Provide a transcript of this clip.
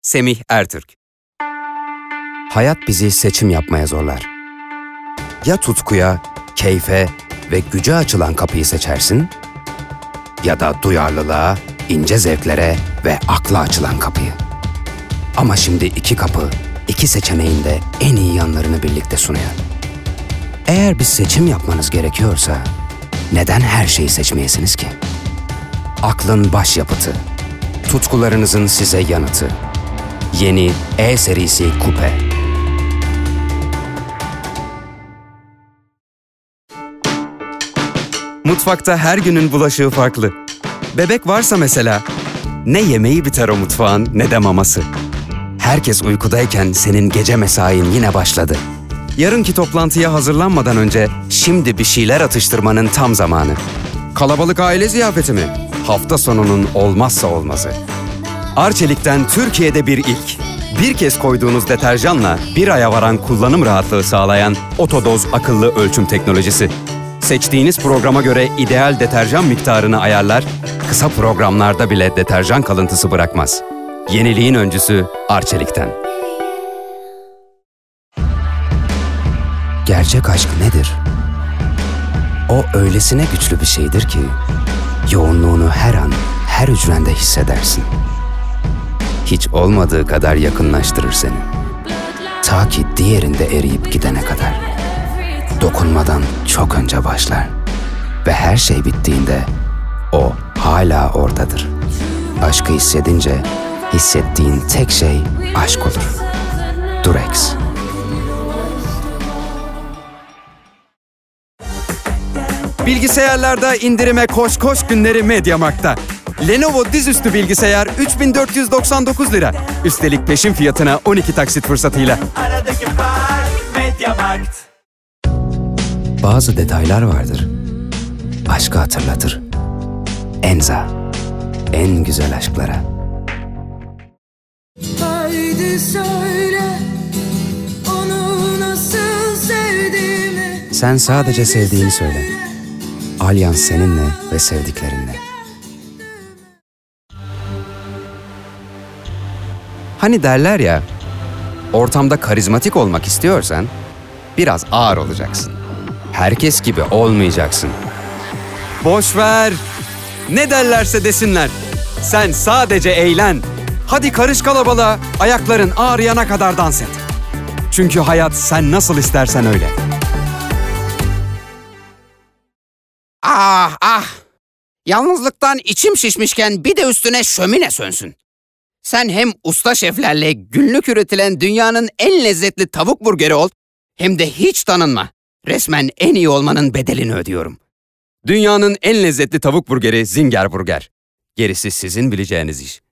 Semih Ertürk. Hayat bizi seçim yapmaya zorlar. Ya tutkuya, keyfe ve güce açılan kapıyı seçersin, ya da duyarlılığa, ince zevklere ve akla açılan kapıyı. Ama şimdi iki kapı, iki seçeneğin de en iyi yanlarını birlikte sunuyor. Eğer bir seçim yapmanız gerekiyorsa, neden her şeyi seçmeyesiniz ki? Aklın başyapıtı, tutkularınızın size yanıtı. Yeni E serisi Coupe. Mutfakta her günün bulaşığı farklı. Bebek varsa mesela, ne yemeği biter o mutfağın ne de maması. Herkes uykudayken senin gece mesain yine başladı. Yarınki toplantıya hazırlanmadan önce şimdi bir şeyler atıştırmanın tam zamanı. Kalabalık aile ziyafeti mi? Hafta sonunun olmazsa olmazı. Arçelik'ten Türkiye'de bir ilk. Bir kez koyduğunuz deterjanla bir aya varan kullanım rahatlığı sağlayan Otodoz akıllı ölçüm teknolojisi. Seçtiğiniz programa göre ideal deterjan miktarını ayarlar, kısa programlarda bile deterjan kalıntısı bırakmaz. Yeniliğin öncüsü Arçelik'ten. Gerçek aşk nedir? O öylesine güçlü bir şeydir ki, yoğunluğunu her an, her hücrende hissedersin. Hiç olmadığı kadar yakınlaştırır seni. Ta ki diğerinde eriyip gidene kadar. Dokunmadan çok önce başlar. Ve her şey bittiğinde o hala oradadır. Aşkı hissedince hissettiğin tek şey aşk olur. Durex. Bilgisayarlarda indirime koş günleri MediaMarkt'ta. Lenovo dizüstü bilgisayar 3.499 lira. Üstelik peşin fiyatına 12 taksit fırsatıyla. Aradaki fark MediaMarkt. Bazı detaylar vardır. Aşkı hatırlatır. Enza. En güzel aşklara. Haydi söyle onu nasıl sevdiğimi. Sen sadece sevdiğini söyle. Alyans seninle ve sevdiklerinle. Hani derler ya, ortamda karizmatik olmak istiyorsan biraz ağır olacaksın. Herkes gibi olmayacaksın. Boş ver. Ne derlerse desinler. Sen sadece eğlen. Hadi karış kalabalığa, ayakların ağrıyana kadar dans et. Çünkü hayat sen nasıl istersen öyle. Ah! Yalnızlıktan içim şişmişken bir de üstüne şömine sönsün. Sen hem usta şeflerle günlük üretilen dünyanın en lezzetli tavuk burgeri ol, hem de hiç tanınma. Resmen en iyi olmanın bedelini ödüyorum. Dünyanın en lezzetli tavuk burgeri Zinger Burger. Gerisi sizin bileceğiniz iş.